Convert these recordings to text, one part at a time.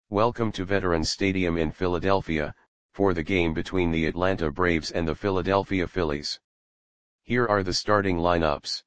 Welcome to Veterans Stadium in Philadelphia, for the game between the Atlanta Braves and the Philadelphia Phillies. Here are the starting lineups.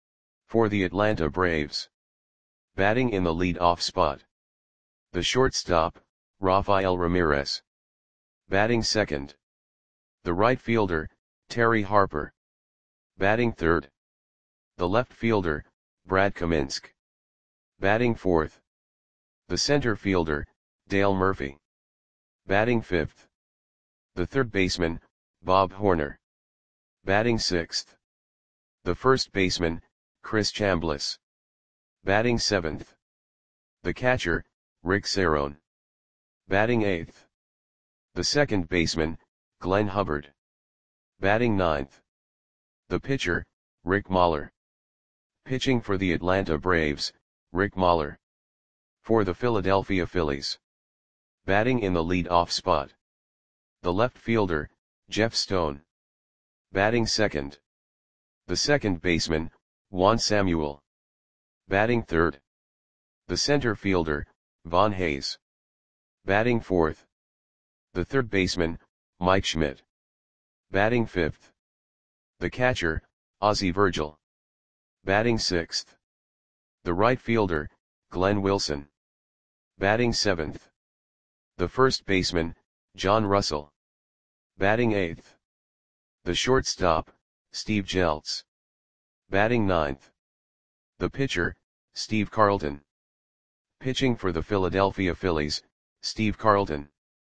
For the Atlanta Braves. Batting in the lead-off spot. The shortstop, Rafael Ramirez. Batting second. The right fielder, Terry Harper. Batting third. The left fielder, Brad Kaminsky. Batting fourth. The center fielder, Dale Murphy. Batting fifth. The third baseman, Bob Horner. Batting sixth. The first baseman, Chris Chambliss. Batting seventh. The catcher, Rick Cerone. Batting eighth. The second baseman, Glenn Hubbard. Batting ninth. The pitcher, Rick Mahler. Pitching for the Atlanta Braves, Rick Mahler. For the Philadelphia Phillies. Batting in the lead-off spot. The left fielder, Jeff Stone. Batting second. The second baseman, Juan Samuel. Batting third. The center fielder, Von Hayes. Batting fourth. The third baseman, Mike Schmidt. Batting fifth. The catcher, Ozzie Virgil. Batting sixth. The right fielder, Glenn Wilson. Batting seventh. The first baseman, John Russell. Batting eighth. The shortstop, Steve Jeltz. Batting ninth. The pitcher, Steve Carlton. Pitching for the Philadelphia Phillies, Steve Carlton.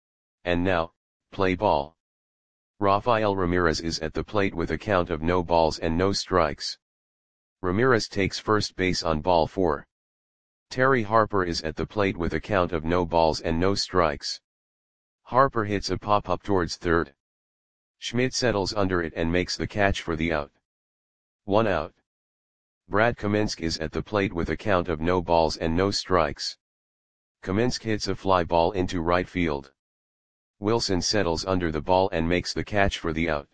And now, play ball. Rafael Ramirez is at the plate with a count of no balls and no strikes. Ramirez takes first base on ball 4. Terry Harper is at the plate with a count of no balls and no strikes. Harper hits a pop-up towards third. Schmidt settles under it and makes the catch for the out. 1 out. Brad Kaminsky is at the plate with a count of no balls and no strikes. Kaminsky hits a fly ball into right field. Wilson settles under the ball and makes the catch for the out.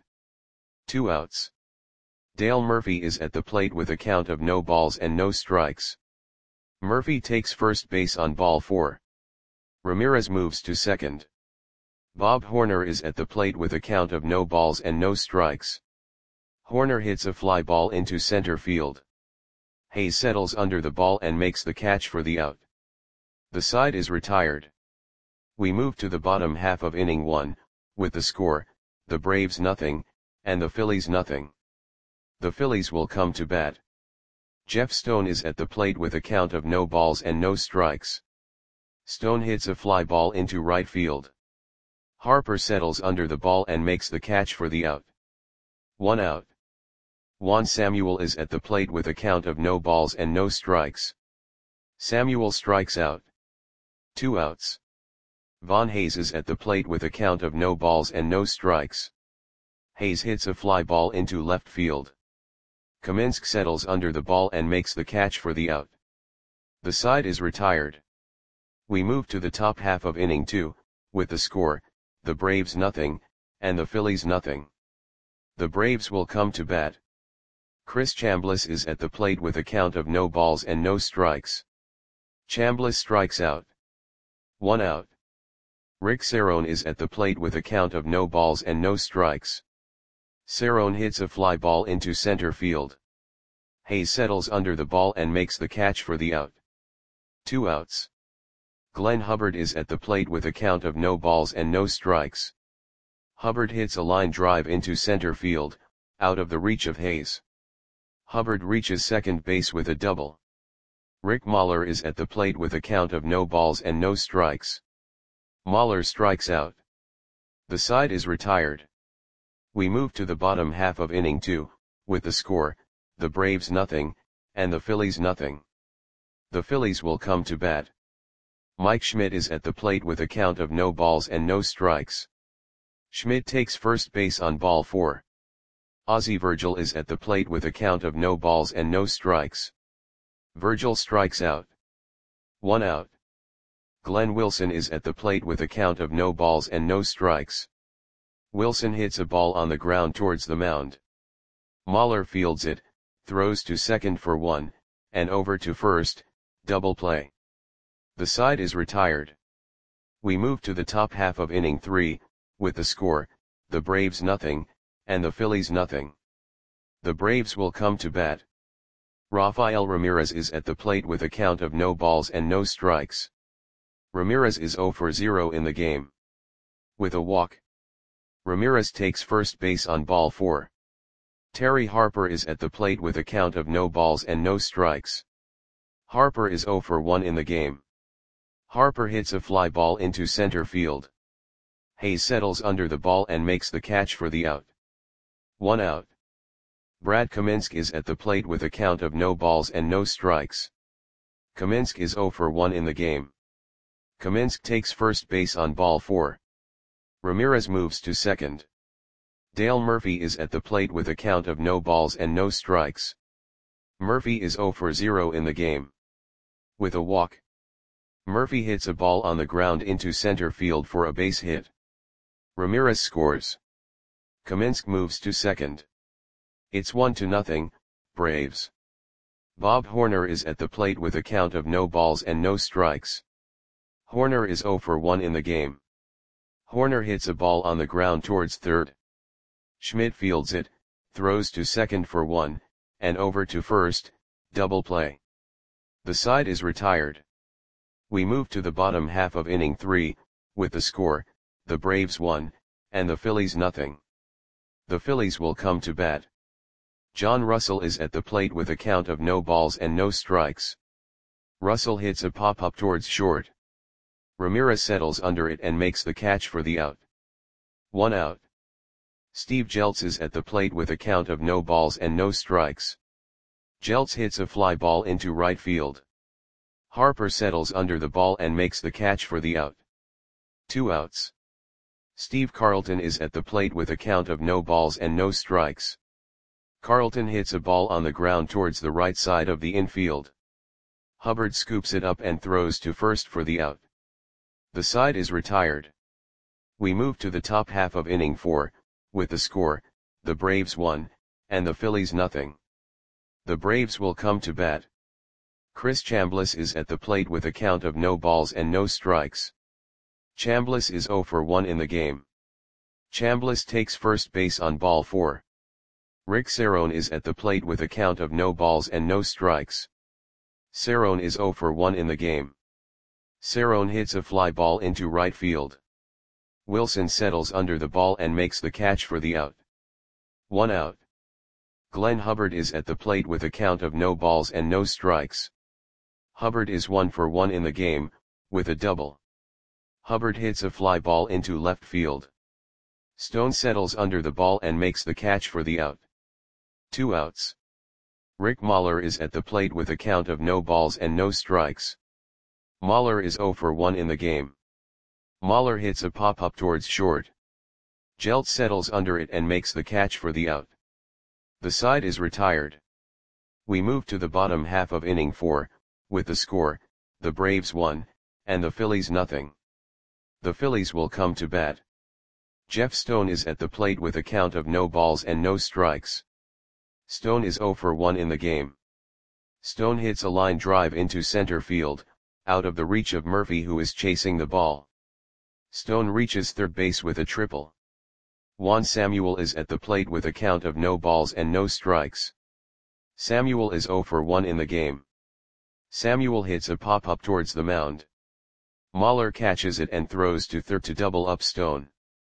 2 outs. Dale Murphy is at the plate with a count of no balls and no strikes. Murphy takes first base on ball 4. Ramirez moves to second. Bob Horner is at the plate with a count of no balls and no strikes. Horner hits a fly ball into center field. Hayes settles under the ball and makes the catch for the out. The side is retired. We move to the bottom half of inning 1, with the score, the Braves nothing, and the Phillies nothing. The Phillies will come to bat. Jeff Stone is at the plate with a count of no balls and no strikes. Stone hits a fly ball into right field. Harper settles under the ball and makes the catch for the out. 1 out. Juan Samuel is at the plate with a count of no balls and no strikes. Samuel strikes out. 2 outs. Von Hayes is at the plate with a count of no balls and no strikes. Hayes hits a fly ball into left field. Kaminsky settles under the ball and makes the catch for the out. The side is retired. We move to the top half of inning 2, with the score, the Braves nothing, and the Phillies nothing. The Braves will come to bat. Chris Chambliss is at the plate with a count of no balls and no strikes. Chambliss strikes out. 1 out. Rick Cerone is at the plate with a count of no balls and no strikes. Cerone hits a fly ball into center field. Hayes settles under the ball and makes the catch for the out. 2 outs. Glenn Hubbard is at the plate with a count of no balls and no strikes. Hubbard hits a line drive into center field, out of the reach of Hayes. Hubbard reaches second base with a double. Rick Mahler is at the plate with a count of no balls and no strikes. Mahler strikes out. The side is retired. We move to the bottom half of inning 2, with the score, the Braves nothing, and the Phillies nothing. The Phillies will come to bat. Mike Schmidt is at the plate with a count of no balls and no strikes. Schmidt takes first base on ball 4. Ozzie Virgil is at the plate with a count of no balls and no strikes. Virgil strikes out. 1 out. Glenn Wilson is at the plate with a count of no balls and no strikes. Wilson hits a ball on the ground towards the mound. Mahler fields it, throws to second for 1, and over to first, double play. The side is retired. We move to the top half of inning 3, with the score, the Braves nothing, and the Phillies nothing. The Braves will come to bat. Rafael Ramirez is at the plate with a count of no balls and no strikes. Ramirez is 0 for 0 in the game. With a walk. Ramirez takes first base on ball 4. Terry Harper is at the plate with a count of no balls and no strikes. Harper is 0 for 1 in the game. Harper hits a fly ball into center field. Hayes settles under the ball and makes the catch for the out. 1 out. Brad Kaminsky is at the plate with a count of no balls and no strikes. Kaminsky is 0 for 1 in the game. Kaminsky takes first base on ball 4. Ramirez moves to second. Dale Murphy is at the plate with a count of no balls and no strikes. Murphy is 0 for 0 in the game. With a walk. Murphy hits a ball on the ground into center field for a base hit. Ramirez scores. Kaminsky moves to second. It's 1-0, Braves. Bob Horner is at the plate with a count of no balls and no strikes. Horner is 0 for 1 in the game. Horner hits a ball on the ground towards third. Schmidt fields it, throws to second for 1, and over to first, double play. The side is retired. We move to the bottom half of inning 3, with the score, the Braves 1, and the Phillies nothing. The Phillies will come to bat. John Russell is at the plate with a count of no balls and no strikes. Russell hits a pop-up towards short. Ramirez settles under it and makes the catch for the out. 1 out. Steve Jeltz is at the plate with a count of no balls and no strikes. Jeltz hits a fly ball into right field. Harper settles under the ball and makes the catch for the out. 2 outs. Steve Carlton is at the plate with a count of no balls and no strikes. Carlton hits a ball on the ground towards the right side of the infield. Hubbard scoops it up and throws to first for the out. The side is retired. We move to the top half of inning 4, with the score, the Braves 1, and the Phillies nothing. The Braves will come to bat. Chris Chambliss is at the plate with a count of no balls and no strikes. Chambliss is 0 for 1 in the game. Chambliss takes first base on ball 4. Rick Cerrone is at the plate with a count of no balls and no strikes. Cerrone is 0 for 1 in the game. Cerrone hits a fly ball into right field. Wilson settles under the ball and makes the catch for the out. 1 out. Glenn Hubbard is at the plate with a count of no balls and no strikes. Hubbard is 1 for 1 in the game, with a double. Hubbard hits a fly ball into left field. Stone settles under the ball and makes the catch for the out. 2 outs. Rick Mahler is at the plate with a count of no balls and no strikes. Mahler is 0 for 1 in the game. Mahler hits a pop-up towards short. Jeltz settles under it and makes the catch for the out. The side is retired. We move to the bottom half of inning 4, with the score, the Braves 1, and the Phillies nothing. The Phillies will come to bat. Jeff Stone is at the plate with a count of no balls and no strikes. Stone is 0 for 1 in the game. Stone hits a line drive into center field, out of the reach of Murphy who is chasing the ball. Stone reaches third base with a triple. Juan Samuel is at the plate with a count of no balls and no strikes. Samuel is 0 for 1 in the game. Samuel hits a pop-up towards the mound. Mahler catches it and throws to third to double up Stone.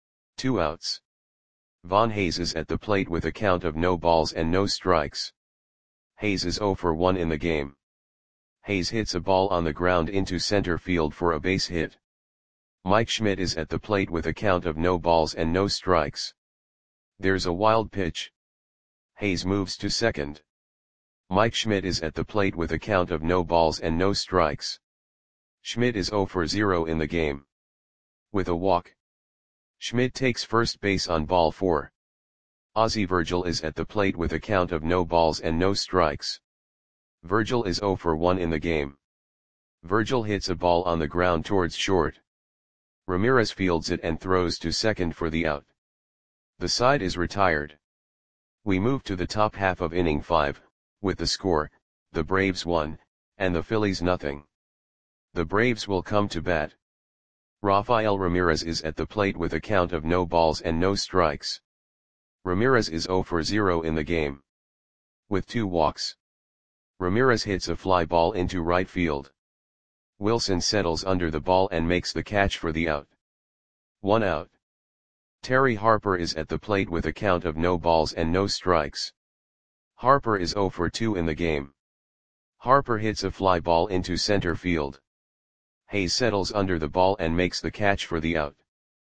2 outs. Von Hayes is at the plate with a count of no balls and no strikes. Hayes is 0 for 1 in the game. Hayes hits a ball on the ground into center field for a base hit. Mike Schmidt is at the plate with a count of no balls and no strikes. There's a wild pitch. Hayes moves to second. Mike Schmidt is at the plate with a count of no balls and no strikes. Schmidt is 0 for 0 in the game. With a walk. Schmidt takes first base on ball 4. Ozzie Virgil is at the plate with a count of no balls and no strikes. Virgil is 0 for 1 in the game. Virgil hits a ball on the ground towards short. Ramirez fields it and throws to second for the out. The side is retired. We move to the top half of inning 5, with the score, the Braves 1, and the Phillies nothing. The Braves will come to bat. Rafael Ramirez is at the plate with a count of no balls and no strikes. Ramirez is 0 for 0 in the game. With 2 walks. Ramirez hits a fly ball into right field. Wilson settles under the ball and makes the catch for the out. 1 out. Terry Harper is at the plate with a count of no balls and no strikes. Harper is 0 for 2 in the game. Harper hits a fly ball into center field. Hayes settles under the ball and makes the catch for the out.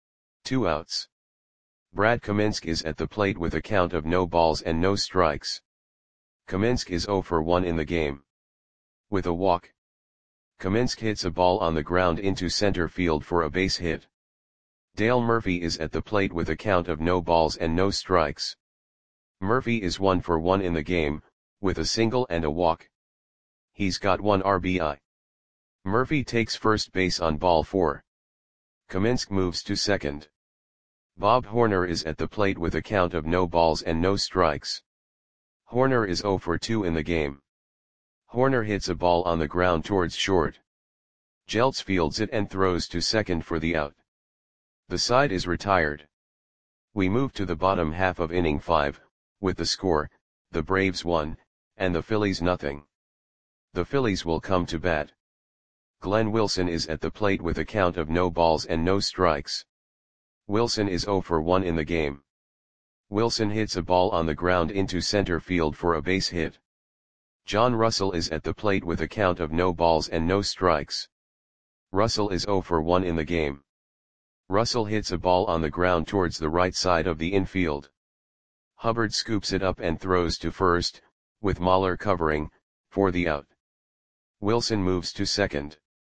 2 outs. Brad Kaminsky is at the plate with a count of no balls and no strikes. Kaminsky is 0 for 1 in the game. With a walk. Kaminsky hits a ball on the ground into center field for a base hit. Dale Murphy is at the plate with a count of no balls and no strikes. Murphy is 1 for 1 in the game, with a single and a walk. He's got 1 RBI. Murphy takes first base on ball 4. Kaminsky moves to second. Bob Horner is at the plate with a count of no balls and no strikes. Horner is 0 for 2 in the game. Horner hits a ball on the ground towards short. Jeltz fields it and throws to second for the out. The side is retired. We move to the bottom half of inning 5, with the score, the Braves 1, and the Phillies nothing. The Phillies will come to bat. Glenn Wilson is at the plate with a count of no balls and no strikes. Wilson is 0 for 1 in the game. Wilson hits a ball on the ground into center field for a base hit. John Russell is at the plate with a count of no balls and no strikes. Russell is 0 for 1 in the game. Russell hits a ball on the ground towards the right side of the infield. Hubbard scoops it up and throws to first, with Mahler covering, for the out. Wilson moves to second.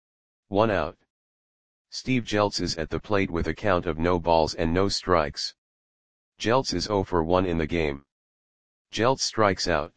1 out. Steve Jeltz is at the plate with a count of no balls and no strikes. Jeltz is 0 for 1 in the game. Jeltz strikes out.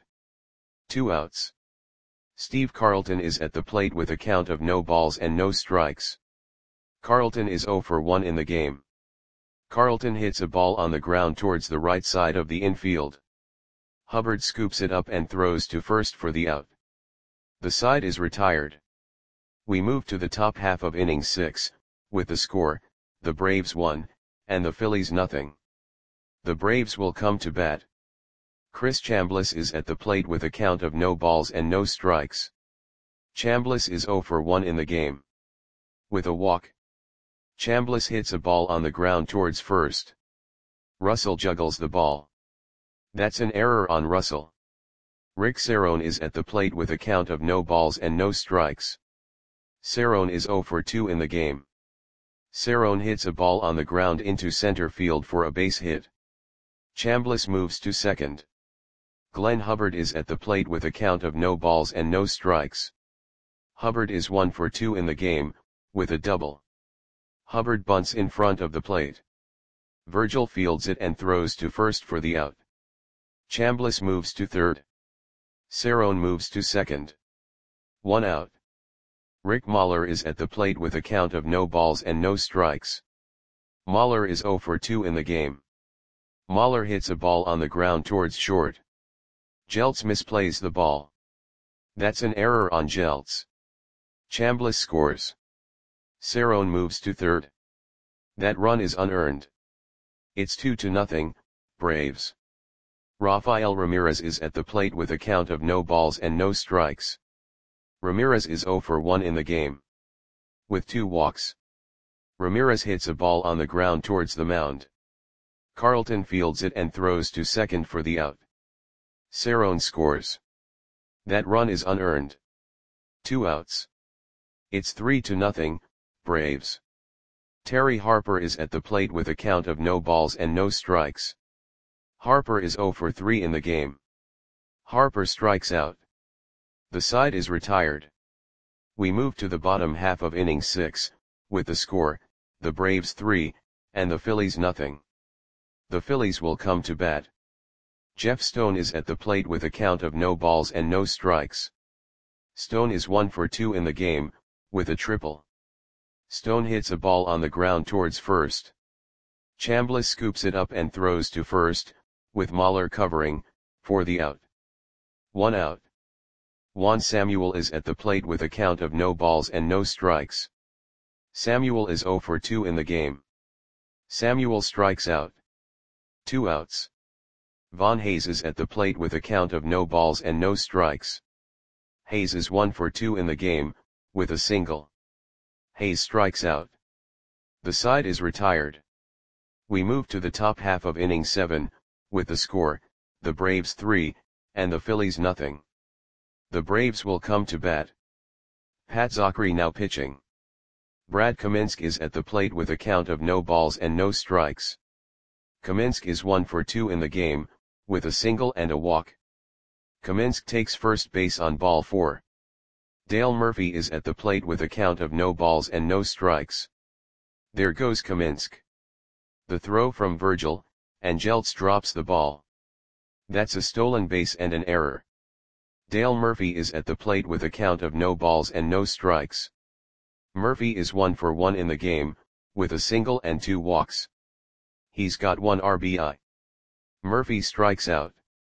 2 outs. Steve Carlton is at the plate with a count of no balls and no strikes. Carlton is 0 for 1 in the game. Carlton hits a ball on the ground towards the right side of the infield. Hubbard scoops it up and throws to first for the out. The side is retired. We move to the top half of inning 6, with the score, the Braves 1, and the Phillies nothing. The Braves will come to bat. Chris Chambliss is at the plate with a count of no balls and no strikes. Chambliss is 0 for 1 in the game. With a walk. Chambliss hits a ball on the ground towards first. Russell juggles the ball. That's an error on Russell. Rick Cerrone is at the plate with a count of no balls and no strikes. Cerrone is 0 for 2 in the game. Cerrone hits a ball on the ground into center field for a base hit. Chambliss moves to second. Glenn Hubbard is at the plate with a count of no balls and no strikes. Hubbard is 1 for 2 in the game, with a double. Hubbard bunts in front of the plate. Virgil fields it and throws to first for the out. Chambliss moves to third. Cerrone moves to second. 1 out. Rick Mahler is at the plate with a count of no balls and no strikes. Mahler is 0 for 2 in the game. Mahler hits a ball on the ground towards short. Jeltz misplays the ball. That's an error on Jeltz. Chambliss scores. Cerrone moves to third. That run is unearned. It's 2-0, Braves. Rafael Ramirez is at the plate with a count of no balls and no strikes. Ramirez is 0 for 1 in the game. With 2 walks. Ramirez hits a ball on the ground towards the mound. Carlton fields it and throws to second for the out. Cerrone scores. That run is unearned. 2 outs. It's 3-0, Braves. Terry Harper is at the plate with a count of no balls and no strikes. Harper is 0 for 3 in the game. Harper strikes out. The side is retired. We move to the bottom half of inning 6, with the score, the Braves 3, and the Phillies nothing. The Phillies will come to bat. Jeff Stone is at the plate with a count of no balls and no strikes. Stone is 1 for 2 in the game, with a triple. Stone hits a ball on the ground towards first. Chambliss scoops it up and throws to first, with Mahler covering, for the out. 1 out. Juan Samuel is at the plate with a count of no balls and no strikes. Samuel is 0 for 2 in the game. Samuel strikes out. 2 outs. Von Hayes is at the plate with a count of no balls and no strikes. Hayes is 1 for 2 in the game, with a single. Hayes strikes out. The side is retired. We move to the top half of inning 7, with the score, the Braves 3, and the Phillies nothing. The Braves will come to bat. Pat Zachry now pitching. Brad Kaminsky is at the plate with a count of no balls and no strikes. Kaminsky is 1 for 2 in the game, with a single and a walk. Kaminsky takes first base on ball 4. Dale Murphy is at the plate with a count of no balls and no strikes. There goes Kaminsky. The throw from Virgil, and Jeltz drops the ball. That's a stolen base and an error. Dale Murphy is at the plate with a count of no balls and no strikes. Murphy is 1 for 1 in the game, with a single and 2 walks. He's got 1 RBI. Murphy strikes out.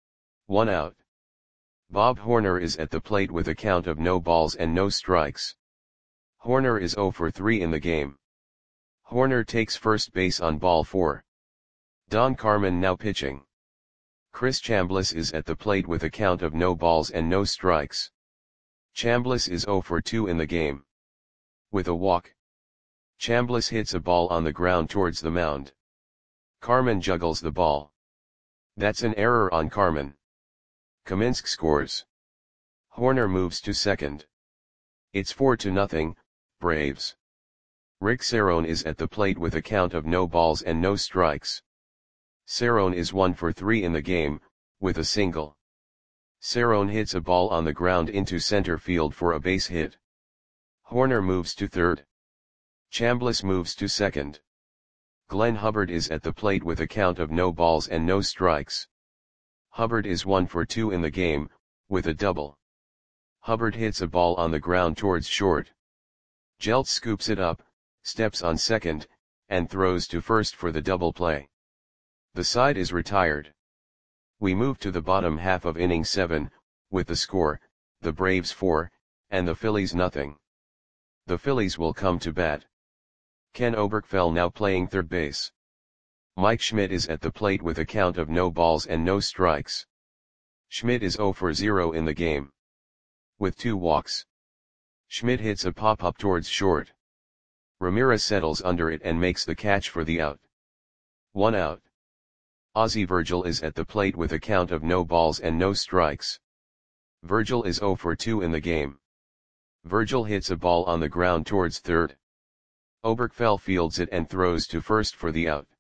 1 out. Bob Horner is at the plate with a count of no balls and no strikes. Horner is 0 for 3 in the game. Horner takes first base on ball 4. Don Carmen now pitching. Chris Chambliss is at the plate with a count of no balls and no strikes. Chambliss is 0 for 2 in the game. With a walk. Chambliss hits a ball on the ground towards the mound. Carmen juggles the ball. That's an error on Carmen. Kaminsky scores. Horner moves to second. It's 4-0, Braves. Rick Cerrone is at the plate with a count of no balls and no strikes. Cerrone is 1 for 3 in the game, with a single. Cerrone hits a ball on the ground into center field for a base hit. Horner moves to third. Chambliss moves to second. Glenn Hubbard is at the plate with a count of no balls and no strikes. Hubbard is 1 for 2 in the game, with a double. Hubbard hits a ball on the ground towards short. Jeltz scoops it up, steps on second, and throws to first for the double play. The side is retired. We move to the bottom half of inning 7, with the score, the Braves 4, and the Phillies nothing. The Phillies will come to bat. Ken Oberkfell now playing third base. Mike Schmidt is at the plate with a count of no balls and no strikes. Schmidt is 0 for 0 in the game. With 2 walks. Schmidt hits a pop-up towards short. Ramirez settles under it and makes the catch for the out. 1 out. Ozzie Virgil is at the plate with a count of no balls and no strikes. Virgil is 0 for 2 in the game. Virgil hits a ball on the ground towards third. Oberkfell fields it and throws to first for the out.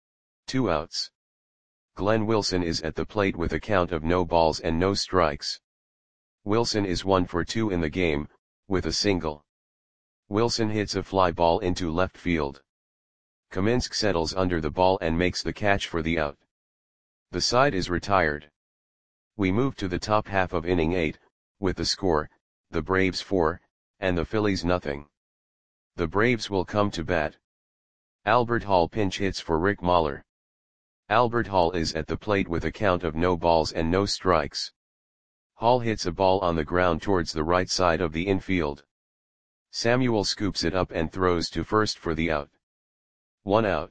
2 outs. Glenn Wilson is at the plate with a count of no balls and no strikes. Wilson is 1 for 2 in the game, with a single. Wilson hits a fly ball into left field. Kaminsky settles under the ball and makes the catch for the out. The side is retired. We move to the top half of inning 8, with the score, the Braves 4, and the Phillies nothing. The Braves will come to bat. Albert Hall pinch hits for Rick Mahler. Albert Hall is at the plate with a count of no balls and no strikes. Hall hits a ball on the ground towards the right side of the infield. Samuel scoops it up and throws to first for the out. 1 out.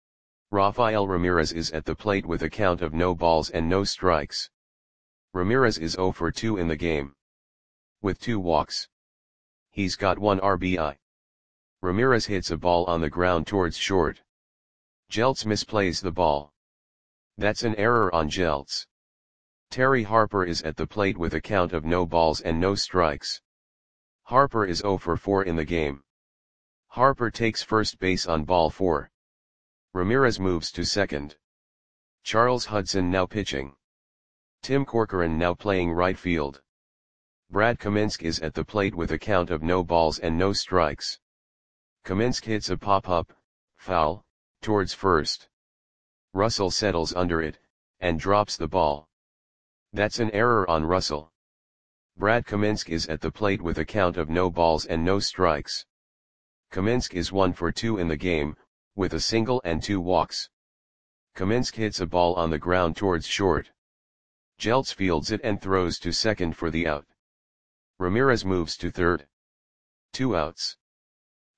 Rafael Ramirez is at the plate with a count of no balls and no strikes. Ramirez is 0 for 2 in the game. With 2 walks. He's got 1 RBI. Ramirez hits a ball on the ground towards short. Jeltz misplays the ball. That's an error on Jeltz. Terry Harper is at the plate with a count of no balls and no strikes. Harper is 0 for 4 in the game. Harper takes first base on ball 4. Ramirez moves to second. Charles Hudson now pitching. Tim Corcoran now playing right field. Brad Kaminsky is at the plate with a count of no balls and no strikes. Kaminsky hits a pop-up, foul, towards first. Russell settles under it, and drops the ball. That's an error on Russell. Brad Kaminsky is at the plate with a count of no balls and no strikes. Kaminsky is 1 for 2 in the game, with a single and 2 walks. Kaminsky hits a ball on the ground towards short. Jeltz fields it and throws to second for the out. Ramirez moves to third. 2 outs.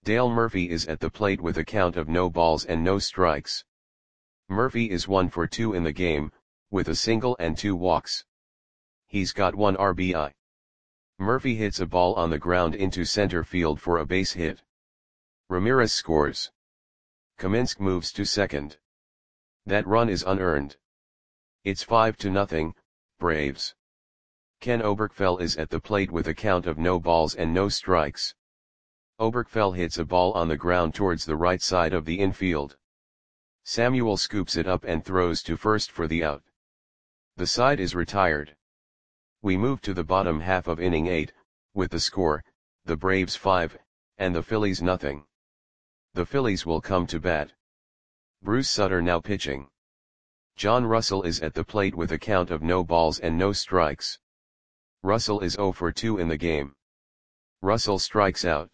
Dale Murphy is at the plate with a count of no balls and no strikes. Murphy is 1 for 2 in the game, with a single and 2 walks. He's got 1 RBI. Murphy hits a ball on the ground into center field for a base hit. Ramirez scores. Kaminsk moves to second. That run is unearned. It's 5-0, Braves. Ken Oberkfell is at the plate with a count of no balls and no strikes. Oberkfell hits a ball on the ground towards the right side of the infield. Samuel scoops it up and throws to first for the out. The side is retired. We move to the bottom half of inning 8, with the score, the Braves 5, and the Phillies nothing. The Phillies will come to bat. Bruce Sutter now pitching. John Russell is at the plate with a count of no balls and no strikes. Russell is 0 for 2 in the game. Russell strikes out.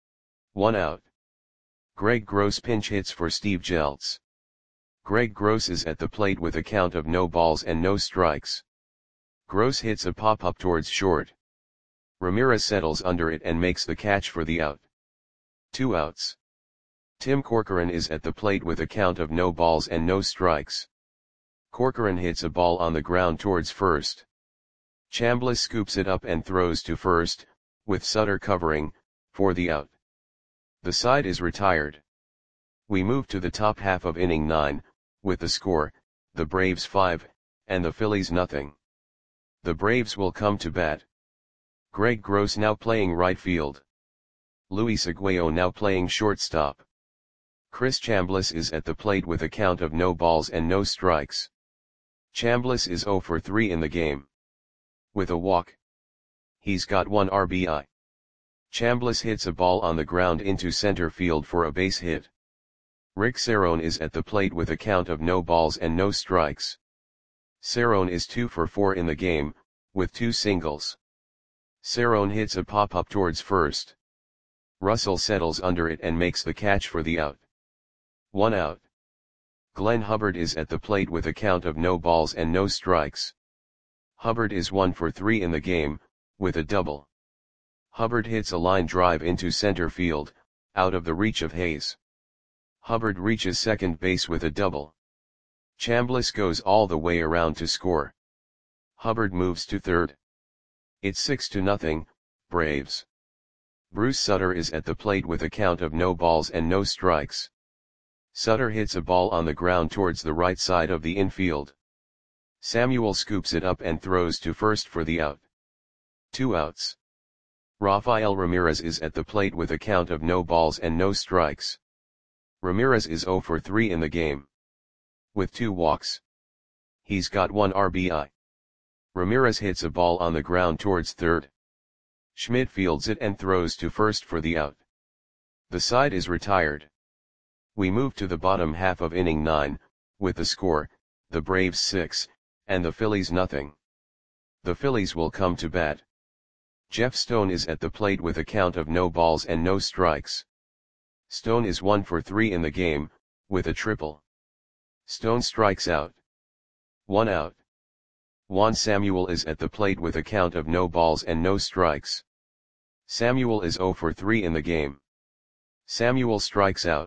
1 out. Greg Gross pinch hits for Steve Jeltz. Greg Gross is at the plate with a count of no balls and no strikes. Gross hits a pop-up towards short. Ramirez settles under it and makes the catch for the out. 2 outs. Tim Corcoran is at the plate with a count of no balls and no strikes. Corcoran hits a ball on the ground towards first. Chambliss scoops it up and throws to first, with Sutter covering, for the out. The side is retired. We move to the top half of inning 9, with the score, the Braves 5, and the Phillies nothing. The Braves will come to bat. Greg Gross now playing right field. Luis Aguayo now playing shortstop. Chris Chambliss is at the plate with a count of no balls and no strikes. Chambliss is 0 for 3 in the game. With a walk. He's got 1 RBI. Chambliss hits a ball on the ground into center field for a base hit. Rick Cerrone is at the plate with a count of no balls and no strikes. Cerrone is 2 for 4 in the game, with 2 singles. Cerrone hits a pop-up towards first. Russell settles under it and makes the catch for the out. 1 out. Glenn Hubbard is at the plate with a count of no balls and no strikes. Hubbard is 1 for 3 in the game, with a double. Hubbard hits a line drive into center field, out of the reach of Hayes. Hubbard reaches second base with a double. Chambliss goes all the way around to score. Hubbard moves to third. It's 6-0, Braves. Bruce Sutter is at the plate with a count of no balls and no strikes. Sutter hits a ball on the ground towards the right side of the infield. Samuel scoops it up and throws to first for the out. 2 outs. Rafael Ramirez is at the plate with a count of no balls and no strikes. Ramirez is 0 for 3 in the game. With 2 walks. He's got 1 RBI. Ramirez hits a ball on the ground towards third. Schmidt fields it and throws to first for the out. The side is retired. We move to the bottom half of inning 9, with the score, the Braves 6, and the Phillies nothing. The Phillies will come to bat. Jeff Stone is at the plate with a count of no balls and no strikes. Stone is 1 for 3 in the game, with a triple. Stone strikes out. 1 out. Juan Samuel is at the plate with a count of no balls and no strikes. Samuel is 0 for 3 in the game. Samuel strikes out.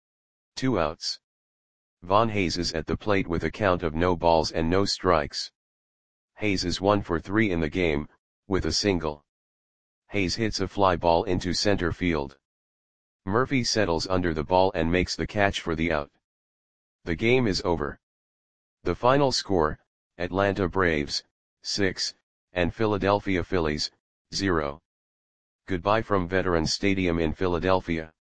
2 outs. Von Hayes is at the plate with a count of no balls and no strikes. Hayes is 1 for 3 in the game, with a single. Hayes hits a fly ball into center field. Murphy settles under the ball and makes the catch for the out. The game is over. The final score, Atlanta Braves, 6, and Philadelphia Phillies, 0. Goodbye from Veterans Stadium in Philadelphia.